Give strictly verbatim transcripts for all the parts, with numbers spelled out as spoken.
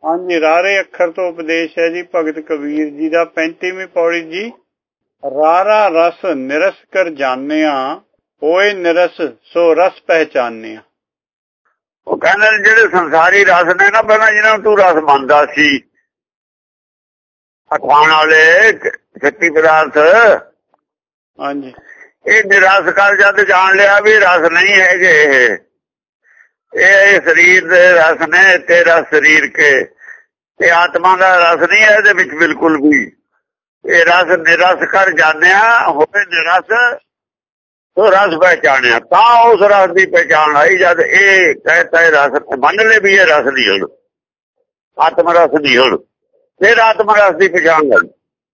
हाँ जी, रारे अखर तो उपदेश है जी भगत कबीर जी का पैंतीवीं पौड़ी जी। रारा रस निरस कर जानिया होए निरस सो रस पहचानिया। ਉਹ ਕਹਿੰਦੇ ਨੇ ਜਿਹੜੇ ਸੰਸਾਰੀ ਰਸ ਨੇ ਨਾ, ਪਹਿਲਾਂ ਜਿਹਨਾਂ ਨੂੰ ਤੂੰ ਰਸ ਮੰਨਦਾ ਸੀ, ਖਾਣ ਵਾਲੇ ਸ਼ਕਤੀ ਪਦਾਰਥ, ਹਾਂਜੀ, ਇਹ ਨਿਰਸ ਕਰ ਜਦ ਜਾਣ ਲਿਆ ਵੀ ਰਸ ਨਹੀਂ ਹੈਗੇ, ਇਹ ਇਹ ਸਰੀਰ ਦੇ ਰਸ ਨੇ, ਤੇਰਾ ਸਰੀਰ ਕੇ ਇਹ ਆਤਮਾ ਦਾ ਰਸ ਨਹੀਂ ਹੈ ਇਹਦੇ ਵਿੱਚ ਬਿਲਕੁਲ ਵੀ। ਇਹ ਰਸ ਨਿਰਸ ਕਰ ਜਾਣਿਆ ਹੋਵੇ ਨਿਰਸ ਸੋ ਰਸ ਪਹਿਚਾਣਿਆ, ਤਾਂ ਉਸ ਰਸ ਦੀ ਪਹਿਚਾਣ ਆਈ ਜਦ ਇਹ ਕਹਿਤਾ ਰਸ ਮੰਨ ਲੈ ਵੀ ਇਹ ਰਸ ਨਹੀਂ ਹੁਣ, ਆਤਮ ਰਸ ਨਹੀਂ ਹੁਣ, ਫਿਰ ਆਤਮ ਰਸ ਦੀ ਪਛਾਣ ਲੱਗ।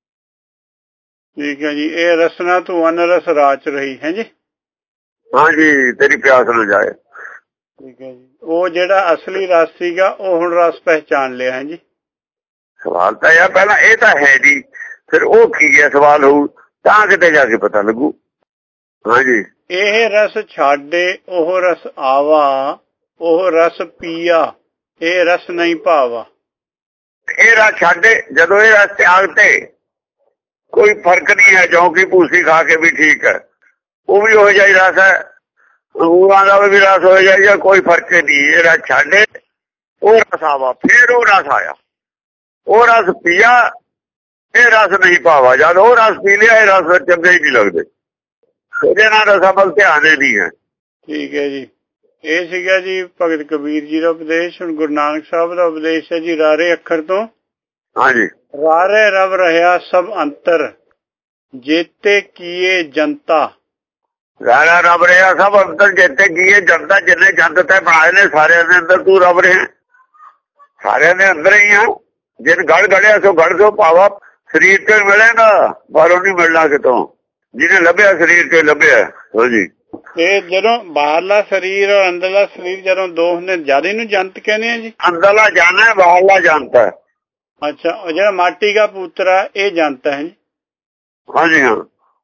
ਠੀਕ ਹੈ ਜੀ। ਇਹ ਰਸਨਾ ਤੂੰ ਅਨਰਸ ਰਾਚ ਰਹੀ ਹੈ ਜੀ। ਹਾਂਜੀ, ਤੇਰੀ ਪਿਆਸ ਨਾ ਜਾਏ। ਠੀਕ ਹੈ ਜੀ। ਉਹ ਜਿਹੜਾ ਅਸਲੀ ਰਸ ਸੀਗਾ ਉਹ ਹੁਣ ਰਸ ਪਹਿਚਾਣ ਲਿਆ ਹੈ ਜੀ। ਸਵਾਲ ਤਾਂ ਇਹ ਪਹਿਲਾਂ ਇਹ ਤਾਂ ਹੈ ਜੀ, ਫਿਰ ਉਹ ਕੀ ਹੈ ਸਵਾਲ ਹੋਊ ਤਾਂ ਕਿਤੇ ਜਾ ਕੇ ਪਤਾ ਲੱਗੂ। ਹਾਂਜੀ, ਇਹ ਰਸ ਛਾਡੇ ਉਹ ਰਸ ਆਵਾ, ਉਹ ਰਸ ਪੀਆ ਇਹ ਰਸ ਨਹੀਂ ਭਾਵਾ। ਇਹ ਰਸ ਛਾਡੇ, ਜਦੋਂ ਇਹ ਰਸ ਤਿਆਗ ਤੇ ਕੋਈ ਫਰਕ ਨਹੀਂ ਹੈ, ਜੋ ਕਿ ਭੂਸੀ ਖਾ ਕੇ ਵੀ ਠੀਕ ਹੈ, ਉਹ ਵੀ ਹੋ ਜਾਈ ਰਸ ਹੈ, ਅੰਗੂਰਾਂ ਦਾ ਵੀ ਰਸ ਹੋ ਜਾਈਗਾ, ਕੋਈ ਫਰਕ ਨਹੀਂ। ਇਹ ਰਸ ਛਾਡੇ ਉਹ ਰਸ ਆਵਾ, ਫਿਰ ਉਹ ਰਸ ਆਇਆ, ਉਹ ਰਸ ਪੀਆ ਇਹ ਰਸ ਨਹੀਂ ਭਾਵਾ। ਜਦ ਉਹ ਰਸ ਪੀ ਲਿਆ ਇਹ ਰਸ ਚੰਗੇ ਹੀ ਨਹੀਂ ਲੱਗਦੇ, ਉਹਦੇ ਨਾਲ ਰਸਾਂ ਵੱਲ ਧਿਆਨ ਹੀ ਨਹੀਂ ਹੈ। ਠੀਕ ਹੈ ਜੀ। ਇਹ ਸੀਗਾ ਜੀ ਭਗਤ ਕਬੀਰ ਜੀ ਦਾ ਉਪਦੇਸ਼। ਹੁਣ ਗੁਰੂ ਨਾਨਕ ਸਾਹਿਬ ਦਾ ਉਪਦੇਸ਼ ਹੈ ਜੀ ਰਾਰੇ ਅੱਖਰ ਤੋਂ। ਹਾਂਜੀ, ਰਾਰੇ ਰਵ ਰਿਹਾ ਸਭ ਅੰਤਰ ਜੇਤੇ ਕੀਏ ਜਨਤਾ। ਰਾਰਾ ਰੱਬ ਰਿਹਾ ਸਭ ਅੰਦਰ ਜੇਤੇ ਕੀਏ ਜਨਤਾ, ਜਿੰਨੇ ਜੰਤ ਤੇ ਬਣਾਏ ਨੇ ਸਾਰਿਆਂ ਦੇ ਅੰਦਰ ਤੂੰ ਰੱਬ ਰਿਹਾ, ਸਾਰਿਆਂ ਦੇ ਅੰਦਰ ਹੀ ਆ। ਜਿਨ ਗੜ ਗੜਿਆ ਸੋ ਗੜ ਸੋ ਭਾਵਾ, ਸਰੀਰ ਤੇ ਮਿਲੇਗਾ ਬਾਹਰੋਂ ਨਹੀਂ ਮਿਲਣਾ ਕਿਤੋਂ, ਜਿਹਨੇ ਲੱਭਿਆ ਸਰੀਰ ਤੇ ਲੱਭਿਆ। ਹਾਂਜੀ, ਇਹ ਜਦੋਂ ਬਾਹਰਲਾ ਸਰੀਰ ਔਰ ਅੰਦਰਲਾ ਸਰੀਰ ਜਦੋਂ ਦੋ ਨੇ ਜਿਆਦਾ ਨੂੰ ਜੰਤ ਕਹਿੰਦੇ ਆ ਜੀ। ਅੰਦਰਲਾ ਜਾਣਾ ਬਾਹਰਲਾ ਜਨਤਾ ਹੈ। ਅੱਛਾ, ਉਹ ਜਿਹੜਾ ਮਾਟੀ ਦਾ ਪੁੱਤਰਾ ਇਹ ਜਨਤਾ ਹੈ ਜੀ। ਹਾਂਜੀ ਹਾਂ,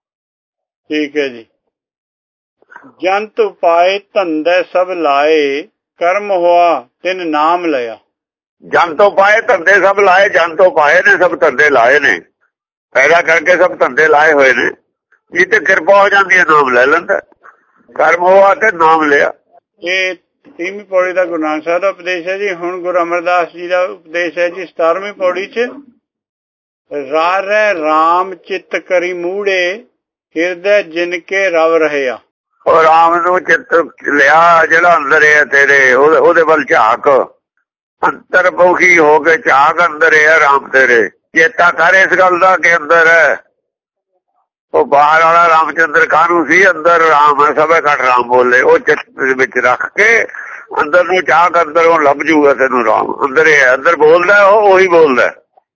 ਠੀਕ ਹੈ ਜੀ। ਜੰਤ ਉਪਾਏ ਧੰਦੇ ਸਭ ਲਾਏ ਕਰਮ ਹੋਆ ਤਿਨ ਨਾਮ ਲਿਆ। ਜਨ ਤੋਂ ਪਾਏ ਧੰਦੇ ਸਭ ਲਾਏ, ਜਨ ਤੋਂ ਪਾਏ ਨੇ ਸਭ ਧੰਦੇ ਲਾਏ ਨੇ, ਪੈਦਾ ਕਰਕੇ ਸਭ ਧੰਦੇ ਲਾਏ ਹੋਏ ਨੇ। ਇਹ ਤੇ ਕਿਰਪਾ ਹੋ ਜਾਂਦੀ ਹੈ, ਨਾਮ ਲੈ ਲੈਂਦਾ, ਕਰਮ ਹੋਆ ਤੇ ਨਾਮ ਲਿਆ। ਇਹ ਤੀਵੀਂ ਪੌੜੀ ਦਾ ਗੁਰੂ ਨਾਨਕ ਸਾਹਿਬ ਦਾ ਉਪਦੇਸ਼ ਹੈ ਜੀ। ਹੁਣ ਗੁਰੂ ਅਮਰਦਾਸ ਜੀ ਦਾ ਉਪਦੇਸ਼ ਹੈ ਜੀ ਸਤਾਰਵੀਂ ਪੌੜੀ ਚ। ਰਾਰੇ ਰਾਮ ਚਿੱਤ ਕਰੀ ਮੂੜੇ ਹਿਰਦੇ ਜਿਨ ਕੇ ਰਵ ਰਹਿਆ। ਉਹ ਰਾਮ ਨੂੰ ਚਿੱਤ ਲਿਆ ਜਿਹੜਾ ਅੰਦਰ ਹੈ ਤੇਰੇ, ਉਹਦੇ ਵੱਲ ਝਾਕ, ਅੰਤਰ ਮੁਖੀ ਹੋ ਕੇ ਝਾਕ, ਅੰਦਰ ਹੈ ਰਾਮ ਤੇਰੇ। ਚੇਤਾ ਕਰ ਇਸ ਗੱਲ ਦਾ ਕਿ ਅੰਦਰ ਹੈ, ਉਹ ਬਾਹਰ ਵਾਲਾ ਰਾਮਚੰਦਰ ਕਾਹਨੂੰ ਸੀ, ਅੰਦਰ ਰਾਮ ਹੈ, ਸਭੇ ਘੱਟ ਰਾਮ ਬੋਲੇ। ਉਹ ਚਿੱਤ ਵਿੱਚ ਰੱਖ ਕੇ ਅੰਦਰ ਨੂੰ ਝਾਕ, ਅੰਦਰ ਉਹ ਲੱਭ ਜੂਗਾ ਤੈਨੂੰ ਰਾਮ। ਅੰਦਰ ਹੈ, ਅੰਦਰ ਬੋਲਦਾ ਉਹ, ਉਹੀ ਬੋਲਦਾ।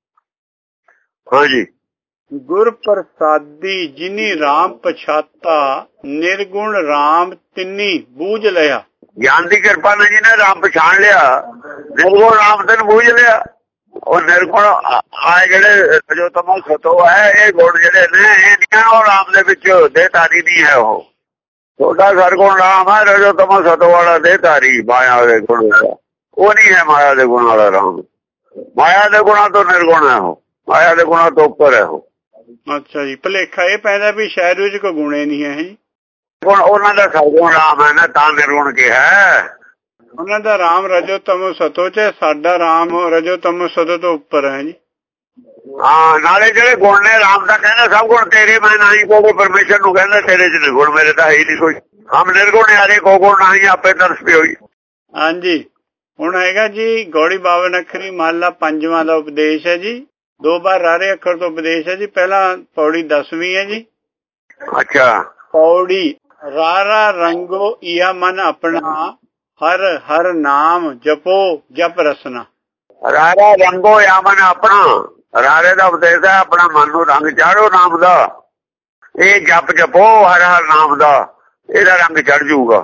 ਹਾਂਜੀ, ਗੁਰ ਪ੍ਰਸਾਦੀ ਜਿਨੀ ਰਾਮ ਪਛਾਤਾ ਨਿਰਗੁਣ ਰਾਮ ਤਿੰਨੀ ਬੂਝ ਲਿਆ। ਗਿਆਨ ਦੀ ਕਿਰਪਾ ਨਾਲ ਜਿਹਨੇ ਰਾਮ ਪਛਾਣ ਲਿਆ, ਨਿਰਗੁਣ ਰਾਮ ਤੈਨੂੰ ਬੂਝ ਲਿਆ। ਉਹ ਨਿਰਗੁਣ ਆਏ ਜਿਹੜੇ ਜੋ ਤਮੋ ਸਤੋ ਹੈ, ਇਹ ਗੁਣ ਜਿਹੜੇ ਨੇ ਇਹਦੀਆਂ ਉਹ ਰਾਮ ਦੇ ਵਿੱਚ ਦੇਹਧਾਰੀ ਨਹੀਂ ਹੈ। ਉਹ ਤੁਹਾਡਾ ਸਰਗੁਣ ਰਾਮ ਹੈ, ਰਜੋ ਤਮੋ ਸਤੋ ਵਾਲਾ ਦੇਹਧਾਰੀ ਮਾਇਆ ਦੇ ਗੁਣ ਵਾਲਾ, ਉਹ ਨਹੀਂ ਹੈ ਮਾਇਆ ਦੇ ਗੁਣ ਵਾਲਾ ਰਾਮ। ਮਾਇਆ ਦੇ ਗੁਣਾਂ ਤੋਂ ਨਿਰਗੁਣ ਹੈ ਉਹ, ਮਾਇਆ ਦੇ ਗੁਣਾਂ ਤੋਂ ਉੱਪਰ ਹੈ ਉਹ। ਅੱਛਾ ਜੀ, ਭੁਲੇਖਾ ਇਹ ਪੈਂਦਾ ਵੀ ਸ਼ਾਇਦ ਵਿੱਚ ਕੋਈ ਗੁਣੇ ਨਹੀਂ ਹੈ ਜੀ। ਹੁਣ ਉਹਨਾਂ ਦਾ ਸਰਗੁਣ ਰਾਮ ਹੈ ਨਾ, ਤਾਂ ਨਿਰਗੁਣ ਕਿਹਾ। ਉਹਨਾਂ ਦਾ ਰਾਮ ਰਜੋ ਤਮੋ ਸਤੋ ਚ, ਸਾਡਾ ਰਾਮ ਰਜੋ ਤਮੋ ਸਤੋ ਤੋਂ ਉੱਪਰ ਹੈ ਜੀ। ਹਾਂ, ਨਾਲੇ ਜਿਹੜੇ ਗੁਣ ਨੇ ਰਾਮ ਦਾ ਕਹਿੰਦਾ ਸਭ ਗੁਣ ਤੇਰੇ ਮੈਂ ਨਹੀਂ, ਕੋਈ ਪਰਮੇਸ਼ਰ ਨੂੰ ਕਹਿੰਦਾ ਤੇਰੇ ਚ ਗੁਣ ਮੇਰੇ ਤਾਂ ਹੈ ਹੀ ਨਹੀਂ ਕੋਈ। ਹਮ ਨਿਰਗੁਣ ਯਾਰੇ ਕੋ ਗੁਣ ਨਹੀਂ ਆਪੇ ਤਰਸ ਪਈ ਹੋਈ। ਹਾਂਜੀ, ਹੁਣ ਹੈਗਾ ਜੀ ਗੌੜੀ ਬਾਵਨ ਅੱਖਰੀ ਮਹਲਾ ਪੰਜਵਾਂ ਦਾ ਉਪਦੇਸ਼ ਹੈ ਜੀ। ਦੋ ਵਾਰ ਰਾਰੇ ਅੱਖਰ ਤੋਂ ਉਪਦੇਸ਼ ਹੈ ਜੀ। ਪਹਿਲਾਂ ਪੌੜੀ ਦਸਵੀਂ ਹੈ ਜੀ। ਅੱਛਾ, ਪੌੜੀ ਰਾਰਾ ਰੰਗੋ ਇਹਾ ਮਨ ਆਪਣਾ ਹਰ ਹਰ ਨਾਮ ਜਪੋ ਜਪ ਰਸਨਾ। ਰਾਰਾ ਰੰਗੋ ਜਾਂ ਮਨ ਆਪਣਾ, ਰਾਰੇ ਦਾ ਉਪਦੇਸ਼ ਹੈ ਆਪਣਾ ਮਨ ਨੂੰ ਰੰਗ ਚਾੜੋ ਨਾਮ ਦਾ। ਇਹ ਜਪ ਜਪੋ ਹਰ ਹਰ ਨਾਮ ਦਾ, ਇਹਦਾ ਰੰਗ ਚੜ ਜਾਊਗਾ।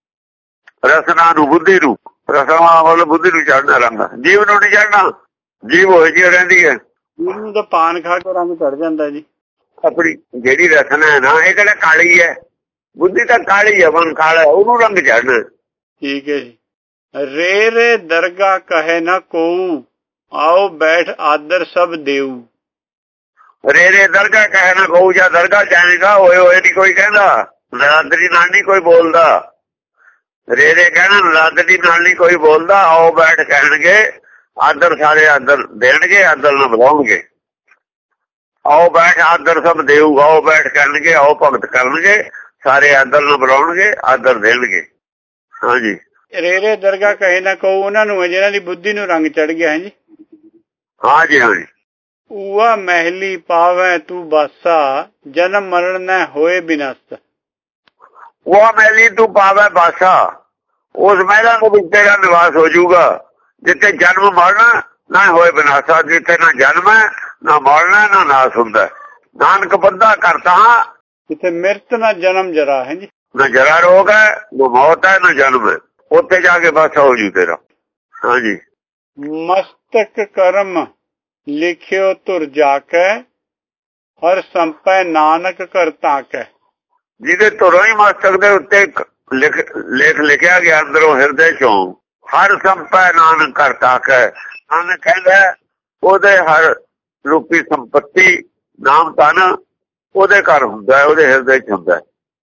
ਰਸਨਾ ਨੂੰ ਬੁੱਧੀ ਨੂੰ, ਰਸਨਾ ਵੱਲ ਬੁੱਧੀ ਨੂੰ ਚੜਨਾ ਰੰਗ, ਜੀਵ ਨੂੰ ਨਹੀਂ ਚੜਨਾ। ਜੀਵ ਹੋਈ ਜੀ ਰਹਿੰਦੀ ਹੈ, ਇਹਨੂੰ ਤਾਂ ਪਾਨ ਖਾ ਕੇ ਰੰਗ ਚੜ ਜਾਂਦਾ ਜੀ। ਆਪਣੀ ਜਿਹੜੀ ਰਸਨਾ ਹੈ ਨਾ, ਇਹ ਕਿਹੜਾ ਕਾਲੀ ਹੈ, ਬੁੱਧੀ ਤਾਂ ਕਾਲੀ ਹੈ, ਮਨ ਕਾਲਾ, ਉਹਨੂੰ ਰੰਗ ਚੜਨਾ। ਠੀਕ ਹੈ ਜੀ। ਰੇ ਰੇ ਦਰਗਾ ਕਹੇ ਨਾ ਕੋਊ आओ बैठ आदर सब देऊ। रे रे दरगाह कहना कहू ਜਾਂ ਦਰਗਾਹ ਜਾਏਗਾ ਓਏ ਓਏ ਨਹੀਂ ਕੋਈ ਕਹਿੰਦਾ, ਨਰਾਦਰੀ ਨਾਲ ਨਹੀਂ ਕੋਈ ਬੋਲਦਾ। ਰੇ ਰੇ ਕਹਿਣਾ ਨਰਾਦਰੀ ਨਾਲ ਨਹੀਂ ਕੋਈ ਬੋਲਦਾ। ਆਓ ਬੈਠ ਕਹਿਣਗੇ ਆਦਰ ਸਾਰੇ ਆਦਰ ਦੇਣਗੇ, ਆਦਰ ਨਾਲ ਬੁਲਾਉਣਗੇ। ਆਓ ਬੈਠ ਆਦਰ ਸਭ ਦੇਊ, ਆਓ ਬੈਠ ਕਹਿਣਗੇ, ਆਓ ਭਗਤ ਕਰਨਗੇ, ਸਾਰੇ ਆਦਰ ਨਾਲ ਬੁਲਾਉਣਗੇ, ਆਦਰ ਦੇਣਗੇ। ਹਾਂਜੀ ਰੇ ਰੇ ਦਰਗਾਹ ਕਹੇ ਨਾ ਕਹੂ ਉਹਨਾਂ ਨੂੰ ਜਿਹਨਾਂ ਦੀ ਬੁੱਧੀ ਨੂੰ ਰੰਗ ਚੜ ਗਿਆ ਹੈ ਜੀ। ਹਾਂਜੀ ਹਾਂਜੀ ਊਆ ਮਹਿਲੀ ਪਾਵੈ ਤੂੰ ਬਾਸਾ, ਜਨਮ ਮਰਨ ਨਾ ਹੋਏ ਬਿਨਾਸਾ। ਉਹ ਮਹਿਲੀ ਤੂੰ ਪਾਵੈ ਬਾਸਾ, ਉਸ ਮਹਿਲਾਂ ਦੇ ਵਿੱਚ ਤੇਰਾ ਨਿਵਾਸ ਹੋ ਜਾਊਗਾ ਜਿੱਥੇ ਜਨਮ ਮਰਨਾ ਨਾ ਹੋਏ ਬਿਨਾਸਾ। ਜਿੱਥੇ ਨਾ ਜਨਮ ਹੈ ਨਾ ਮਰਨਾ ਨਾ ਨਾਸ ਹੁੰਦਾ। ਨਾਨਕ ਬੰਦਾ ਕਰਤਾ ਜਿੱਥੇ ਮਿਰਤ ਨਾ ਜਨਮ ਜਰਾ ਹੈ ਜੀ। ਨਾ ਜਰਾ ਰੋਗ ਹੈ, ਨਾ ਮੌਤ ਹੈ, ਨਾ ਜਨਮ ਹੈ। ਉੱਥੇ ਜਾ ਕੇ ਬਾਸਾ ਹੋ ਜੂ ਤੇਰਾ। ਹਾਂਜੀ ਮਸਤਕ ਕਰਮ ਲਿਖਿਓ ਧੁਰ ਜਾ ਕੇ, ਹਰ ਸੰਪੈ ਨਾਨਕ ਕਰ ਤਾਕੈ। ਜਿਹਦੇ ਧੁਰੋਂ ਹੀ ਮਸਤਕ ਦੇ ਉੱਤੇ ਲਿਖ ਲੇਖ ਲਿਖਿਆ ਗਿਆ ਅੰਦਰੋਂ ਹਿਰਦੇ ਚੋਂ, ਹਰ ਸੰਪੈ ਨਾਨਕ ਕਰ ਤਾਕੈ। ਨਾਨਕ ਕਹਿੰਦਾ ਉਹਦੇ ਹਰ ਰੂਪੀ ਸੰਪਤੀ ਨਾਮ ਧਨ ਉਹਦੇ ਘਰ ਹੁੰਦਾ, ਉਹਦੇ ਹਿਰਦੇ ਚ ਹੁੰਦਾ।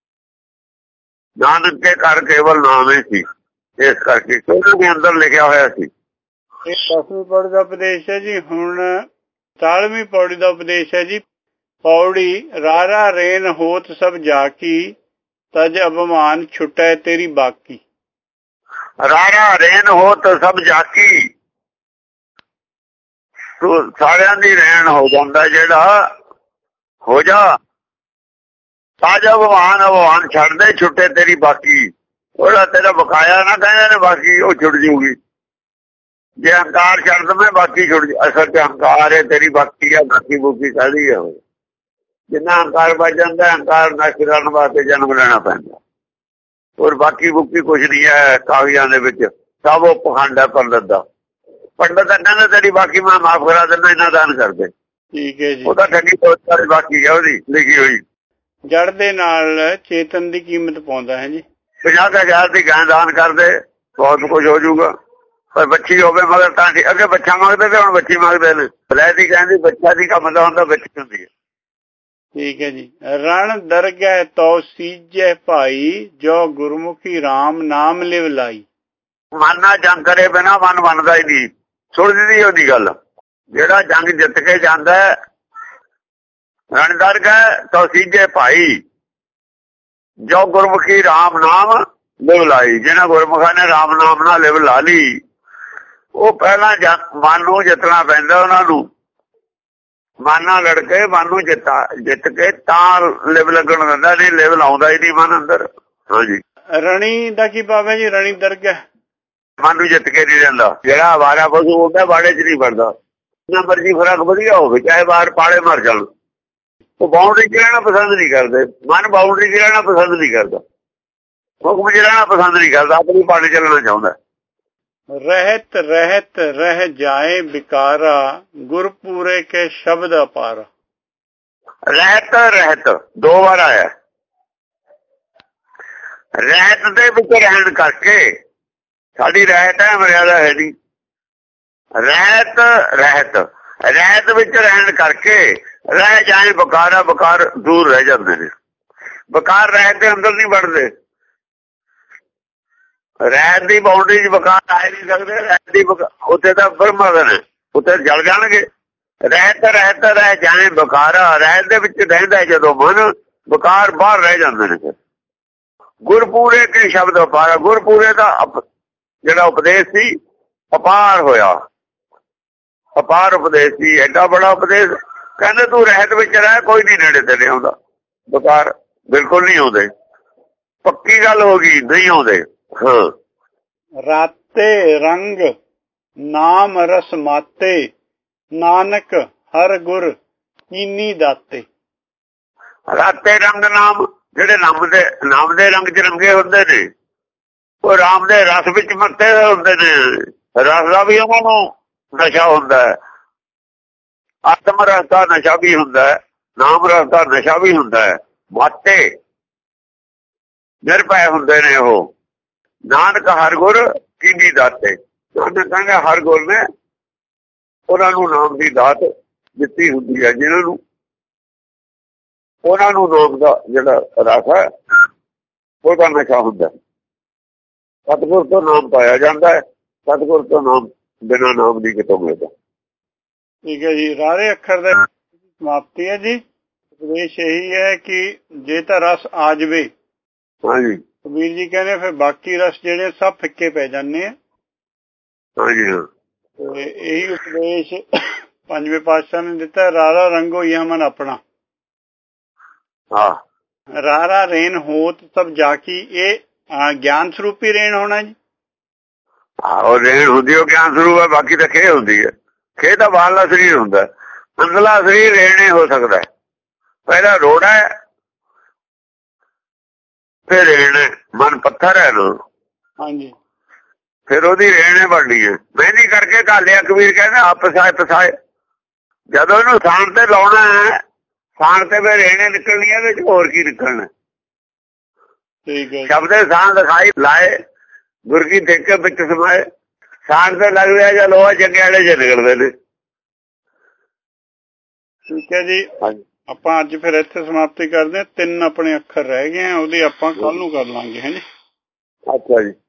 ਨਾਨਕ ਦੇ ਘਰ ਕੇਵਲ ਨਾਮ ਹੀ ਸੀ, ਇਸ ਕਰਕੇ ਉਹਨਾਂ ਦੇ ਅੰਦਰ ਲਿਖਿਆ ਹੋਇਆ ਸੀ। ਇਹ ਦਸਵੀਂ ਪੌੜੀ ਦਾ ਉਪਦੇਸ਼ ਹੈ ਜੀ। ਹੁਣ ਸਤਾਰਵੀਂ ਪੌੜੀ ਦਾ ਉਪਦੇਸ਼ ਹੈ ਜੀ। ਪੌੜੀ ਰਾਰਾ ਰੇਨ ਹੋਤ ਸਭ ਜਾਕੀ, ਤਜ ਅਭਿਮਾਨ ਛੁਟੈ ਤੇਰੀ ਬਾਕੀ। ਰਾਰਾ ਰੇਨ ਹੋਤ ਸਭ ਜਾਕੀ, ਤੂੰ ਸਾਰਿਆਂ ਦੀ ਰਹਿਣ ਹੋ ਜਾਂਦਾ ਜਿਹੜਾ ਹੋ ਜਾ। ਤਜ ਅਭਿਮਾਨ ਅਭਿਮਾਨ ਛੱਡਦੇ ਛੁੱਟੇ ਤੇਰੀ ਬਾਕੀ। ਉਹਦਾ ਤੇਰਾ ਬਕਾਇਆ ਨਾ ਕਹਿੰਦੇ ਨੇ ਬਾਕੀ ਉਹ ਛੁੱਟ ਜੂਗੀ। ਜੇ ਹੰਕਾਰ ਛੱਡ ਦਵੇਂ ਬਾਕੀ ਛੁੱਟ ਜੂ। ਅਸਲ ਚ ਹੰਕਾਰ ਹੈ ਤੇਰੀ ਬਾਕੀ ਆ, ਬਾਕੀ ਬੂਕੀ ਕਾਹਦੀ ਆ। ਉਹ ਜਿੰਨਾ ਹੰਕਾਰ ਵੱਜ ਜਾਂਦਾ ਹੰਕਾਰ ਨਸ਼ਟ ਕਰਨ ਵਾਸਤੇ ਜਨਮ ਲੈਣਾ ਪੈਂਦਾ। ਔਰ ਬਾਕੀ ਬੁੱਕੀ ਕੁਛ ਨਹੀਂ ਹੈ ਕਾਗਜ਼ਾਂ ਦੇ ਵਿੱਚ, ਸਭ ਉਹ ਪਖੰਡ ਹੈ ਪੰਡਤ ਦਾ। ਪੰਡਤ ਦਾ ਕਹਿੰਦਾ ਤੇਰੀ ਬਾਕੀ ਮੈਂ ਮਾਫ ਕਰਾ ਦਿੰਦਾ, ਇੰਨਾ ਦਾਨ ਕਰਦੇ। ਠੀਕ ਹੈ ਜੀ। ਉਹਦਾ ਠੱਗੀ ਬਹੁਤ ਬਾਕੀ ਹੈ ਉਹਦੀ ਲਿਖੀ ਹੋਈ। ਜੜ ਦੇ ਨਾਲ ਚੇਤਨ ਦੀ ਕੀਮਤ ਪਾਉਂਦਾ ਹੈ ਜੀ। ਪੰਜਾਹ ਹਜ਼ਾਰ ਦੀ ਗਾਂ ਦਾਨ ਕਰਦੇ ਬਹੁਤ ਕੁਝ ਹੋ ਜਾਊਗਾ। ਪਰ ਬੱਚੀ ਹੋਵੇ ਮਗਰ ਤਾਂ ਅੱਗੇ ਬੱਚਾ ਮੰਗਦੇ ਤੇ ਹੁਣ ਬੱਚੀ ਮੰਗਦੇ ਨੇ। ਬਲੈਤੀ ਕਹਿੰਦੀ ਬੱਚਾ ਦੀ ਕੰਮ ਦਾ ਹੁੰਦਾ, ਬੱਚੀ ਹੁੰਦੀ ਹੈ। ਠੀਕ ਹੈ ਜੀ। ਰਣ ਦਰਗਹਿ ਤੋ ਸੀਜੈ ਭਾਈ, ਜੋ ਗੁਰਮੁਖੀ RAM ਨਾਮ ਲਿਵ ਲਾਈ। ਮਨ ਨਾਲ ਜੰਗ ਕਰੇ ਬਿਨਾ ਮਨ ਬਣਦਾ ਹੀ ਨਹੀਂ। ਸੁਣਦੀ ਉਹਦੀ ਗੱਲ। ਜਿਹੜਾ ਜੰਗ ਜਿੱਤ ਕੇ ਜਾਂਦਾ ਰਣ ਦਰਗਹਿ ਤੋ ਸੀਜੈ ਭਾਈ, ਜੋ ਗੁਰਮੁਖੀ RAM ਨਾਮ ਲਿਵ ਲਾਈ। ਜਿਹਨਾਂ ਗੁਰਮੁਖਾਂ ਨੇ RAM ਨਾਮ ਨਾਲ ਲਿਵ ਲਾ ਲਈ, ਉਹ ਪਹਿਲਾਂ ਮਨ ਨੂੰ ਜਿੱਤਣਾ ਪੈਂਦਾ। ਉਹਨਾਂ ਨੂੰ ਮਨ ਨਾਲ ਲੜ ਕੇ ਮਨ ਨੂੰ ਜਿੱਤਾ ਜਿੱਤ ਕੇ ਤਾਂ ਲਿਵ ਲੱਗਣ ਦਿੰਦਾ, ਨਹੀਂ ਲਿਵ ਲਾਉਂਦਾ ਹੀ ਨਹੀਂ ਮਨ ਅੰਦਰ। ਹਾਂਜੀ ਰਣੀ ਦਾ ਕੀ ਭਾਵ ਹੈ ਜੀ? ਰਣੀ ਦਰਗਹਿ ਮਨ ਨੂੰ ਜਿੱਤ ਕੇ ਨਹੀਂ ਰਹਿੰਦਾ। ਜਿਹੜਾ ਅਵਾਰਾ ਪਸ਼ੂ ਹੁੰਦਾ ਬਾੜੇ ਚ ਨਹੀਂ ਵੜਦਾ। ਜਿੰਨਾ ਮਰਜੀ ਖੁਰਾਕ ਵਧੀਆ ਹੋਵੇ, ਚਾਹੇ ਬਾਹਰ ਪਾਲੇ ਮਰ ਜਾਣ, ਉਹ ਬਾਉਂਡਰੀ ਚ ਰਹਿਣਾ ਪਸੰਦ ਨਹੀਂ ਕਰਦੇ। ਮਨ ਬਾਉਂਡਰੀ ਚ ਰਹਿਣਾ ਪਸੰਦ ਨਹੀਂ ਕਰਦਾ, ਹੁਕਮ ਚ ਰਹਿਣਾ ਪਸੰਦ ਨਹੀਂ ਕਰਦਾ, ਆਪਣੀ ਪਾਲੇ ਚੱਲਣਾ ਚਾਹੁੰਦਾ। ਰਹਿਤ ਰਹਿਤ ਰਹਿ ਜਾਏ ਵਿਕਾਰਾ, ਗੁਰਪੂਰੇ ਕੇ ਸ਼ਬਦ ਅਪਾਰਾ। ਰਹਿਤ ਰਹਿਤ ਦੋ ਵਾਰ ਆਇਆ। ਰਹਿਤ ਦੇ ਵਿੱਚ ਰਹਿਣ ਕਰਕੇ ਸਾਡੀ ਰਹਿਤ ਹੈ, ਮਰਿਆਦਾ ਹੈ ਨਹੀਂ। ਰਹਿਤ ਰਹਿਤ ਰਹਿਤ ਵਿੱਚ ਰਹਿਣ ਕਰਕੇ ਰਹਿ ਜਾਏ ਵਿਕਾਰਾ, ਵਿਕਾਰ ਦੂਰ ਰਹਿ ਜਾਂਦੇ ਨੇ। ਵਿਕਾਰ ਰਹਿਤ ਦੇ ਅੰਦਰ ਨਹੀਂ ਵੜਦੇ। ਰਹਿਤ ਦੀ ਬਾਉਂਡਰੀ ਚ ਵਿਕਾਰ ਆ ਨਹੀਂ ਸਕਦੇ। ਰਹਿਤ ਦੀ ਉੱਥੇ ਤਾਂ ਬ੍ਰਹਮ ਨੇ, ਉੱਥੇ ਜਲ ਜਾਣਗੇ। ਰਹਿਤ ਰਹਿਤ ਰਹਿ ਜਾਏ ਵਿਕਾਰਾ, ਰਹਿਤ ਦੇ ਵਿੱਚ ਰਹਿੰਦਾ ਜਦੋਂ ਮਨ, ਵਿਕਾਰ ਬਾਹਰ ਰਹਿ ਜਾਂਦੇ ਨੇ। ਫਿਰ ਗੁਰਪੂਰੇ ਕੇ ਸ਼ਬਦ ਅਪਾਰਾ, ਗੁਰਪੂਰੇ ਦਾ ਜਿਹੜਾ ਉਪਦੇਸ਼ ਸੀ ਅਪਾਰ ਹੋਇਆ। ਅਪਾਰ ਉਪਦੇਸ਼ ਸੀ, ਐਡਾ ਬੜਾ ਉਪਦੇਸ਼। ਕਹਿੰਦੇ ਤੂੰ ਰਹਿਤ ਵਿੱਚ ਰਹਿ, ਕੋਈ ਨਹੀਂ ਨੇੜੇ ਤੇਰੇ ਆਉਂਦਾ। ਵਿਕਾਰ ਬਿਲਕੁਲ ਨਹੀਂ ਆਉਂਦੇ। ਪੱਕੀ ਗੱਲ ਹੋ ਗਈ, ਨਹੀਂ ਆਉਂਦੇ। ਹਾਂ ਰਾਤੇ ਰੰਗ ਨਾਮ ਰਸ ਮਾਤੇ, ਨਾਨਕ ਹਰ ਗੁਰ ਕੀਨੀ ਦਾਤੇ। ਰਾਤੇ ਰੰਗ ਨਾਮ, ਜਿਹੜੇ ਨਾਮ ਦੇ ਨਾਮ ਦੇ ਰੰਗ ਚ ਰੰਗੇ ਹੁੰਦੇ ਨੇ, ਉਹ ਰਾਮ ਦੇ ਰਸ ਵਿੱਚ ਮੱਤੇ ਹੁੰਦੇ ਨੇ। ਰਸ ਦਾ ਵੀ ਉਹਨਾਂ ਨੂੰ ਨਸ਼ਾ ਹੁੰਦਾ ਹੈ, ਆਤਮ ਰਸ ਦਾ ਨਸ਼ਾ ਵੀ ਹੁੰਦਾ ਹੈ, ਨਾਮ ਰਸ ਦਾ ਨਸ਼ਾ ਵੀ ਹੁੰਦਾ ਹੈ। ਮਾਤੇ ਨਿਰਭੈ ਹੁੰਦੇ ਨੇ ਉਹ। ਨਾਨਕ ਹਰ ਗੁਰ ਕੀਨੀ ਦਾਤੇ। ਨਾਨਕ ਕਹਿੰਦਾ ਹਰ ਗੁਰ ਨੇ ਉਹਨਾਂ ਨੂੰ ਨਾਮ ਦੀ ਦਾਤ ਦਿੱਤੀ ਹੁੰਦੀ ਹੈ। ਜਿਹਨਾਂ ਨੂੰ ਉਹਨਾਂ ਨੂੰ ਨਾਮ ਦਾ ਜਿਹੜਾ ਰਸ ਹੈ ਉਹਦਾ ਨਸ਼ਾ ਹੁੰਦਾ। ਸਤਿਗੁਰ ਤੋਂ ਨਾਮ ਪਾਇਆ ਜਾਂਦਾ ਹੈ। ਸਤਿਗੁਰ ਤੋਂ ਨਾਮ ਬਿਨਾਂ ਨਾਮ ਦੀ ਕਿਤੋਂ ਮਿਲਦਾ। ਠੀਕ ਹੈ ਜੀ। ਰਾਰੇ ਅੱਖਰ ਦਾ ਸਮਾਪਤੀ ਹੈ ਜੀ। ਉਪਦੇਸ਼ ਇਹੀ ਹੈ ਕਿ ਜੇ ਤਾਂ ਰਸ ਆ ਜਾਵੇ, ਹਾਂਜੀ ਕਬੀਰ ਜੀ ਕਹਿੰਦੇ ਫਿਰ ਬਾਕੀ ਰਸ ਜਿਹੜੇ ਸਭ ਫਿੱਕੇ ਪੈ ਜਾਂਦੇ ਆ। ਹਾਂਜੀ ਹਾਂ। ਤੇ ਇਹੀ ਉਪਦੇਸ਼ ਪੰਜਵੇਂ ਪਾਤਸ਼ਾਹ ਨੇ ਦਿੱਤਾ। ਰਾਰਾ ਰੰਗ ਹੋਈਆ ਮਨ ਆਪਣਾ, ਹਾਂ ਰਾਰਾ ਰੇਨ ਹੋਤ ਸਭ ਜਾਕੀ। ਇਹ ਗਿਆਨ ਸਰੂਪੀ ਰੇਨ ਹੋਣਾ ਜੀ। ਉਹ ਰੇਣ ਹੁੰਦੀ ਉਹ ਗਿਆਨ ਸਰੂਪ ਹੈ। ਬਾਕੀ ਤਾਂ ਖੇਹ ਹੁੰਦੀ ਹੈ। ਖੇਹ ਦਾ ਬਾਹਰਲਾ ਸਰੀਰ ਹੁੰਦਾ, ਅੰਦਰਲਾ ਸਰੀਰ ਰੇਣੇ ਹੋ ਸਕਦਾ। ਪਹਿਲਾਂ ਰੋੜਾ ਹੈ ਫਿਰ ਰੇਣ ਹੈ। ਮਨ ਪੱਥਰ ਹੈ ਨਾ, ਹਾਂਜੀ, ਫਿਰ ਉਹਦੀ ਰੇਣੇ ਬਣਨੀ ਹੈ। ਮਹਿੰਦੀ ਕਰਕੇ ਘਾਲਿਆ ਕਬੀਰ ਕਹਿੰਦੇ ਆਪ ਪਸਾਏ ਪਸਾਏ। ਜਦੋਂ ਇਹਨੂੰ ਥਾਣ ਤੇ ਲਾਉਣਾ ਹੈ, ਥਾਣ ਤੇ ਫਿਰ ਰੇਣੇ ਨਿਕਲਣੀ ਹੈ, ਵਿੱਚ ਹੋਰ ਕੀ ਨਿਕਲਣਾ। ਠੀਕ ਹੈ। ਸ਼ਬਦੇ ਸਾਂ ਦਿਖਾਈ ਲਾਏ, ਗੁਰ ਕੀ ਦੇਖੇ ਵਿੱਚ ਸਮਾਏ। ਸਾਂਝ ਤੇ ਲੱਗ ਰਿਹਾ ਜਾਂ ਲੋਹਾ ਚੰਗਿਆੜੇ ਚ ਨਿਕਲਦੇ ਨੇ। ਠੀਕ ਹੈ ਜੀ। ਆਪਾਂ ਅੱਜ ਫਿਰ ਇੱਥੇ ਸਮਾਪਤੀ ਕਰਦੇ ਹਾਂ। ਤਿੰਨ ਆਪਣੇ ਅੱਖਰ ਰਹਿ ਗਏ ਆ, ਉਹਦੀ ਆਪਾਂ ਕੱਲ ਨੂੰ ਕਰ ਲਾਂਗੇ। ਹਾਂਜੀ, ਅੱਛਾ ਜੀ।